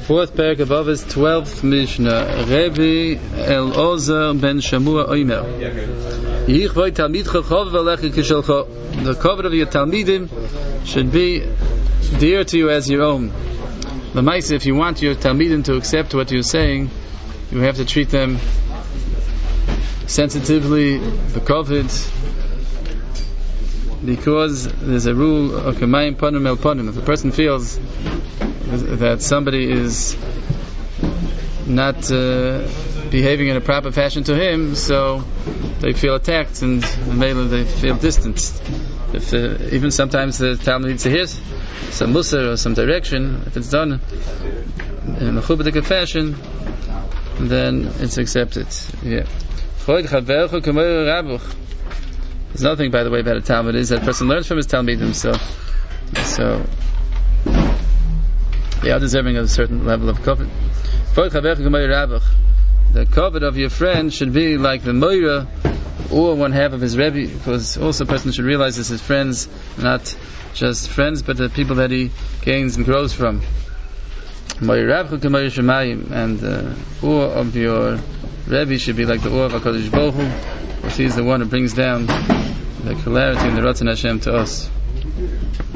Fourth parak above is 12th Mishnah. Rebbe Elazar ben Shamua Omer. The covet of your Talmidim should be dear to you as your own. The mice, if you want your Talmidim to accept what you're saying, you have to treat them sensitively, the covet, because there's a rule of Kamayim Panim El Panim. If a person feels that somebody is not behaving in a proper fashion to him, so they feel attacked and maybe they feel distanced. If even sometimes the Talmud needs to hear some musar or some direction, if it's done in a chubadik fashion, then it's accepted. Yeah. There's nothing, by the way, about a Talmud is that a person learns from his Talmidim, so they are deserving of a certain level of covet. The covet of your friend should be like the moira or one half of his rebbe, because also a person should realize this is friends, not just friends, but the people that he gains and grows from. And the ur of your rebbe should be like the ur of HaKadosh Baruch Hu, because he is the one who brings down the clarity and the Ratzon Hashem to us.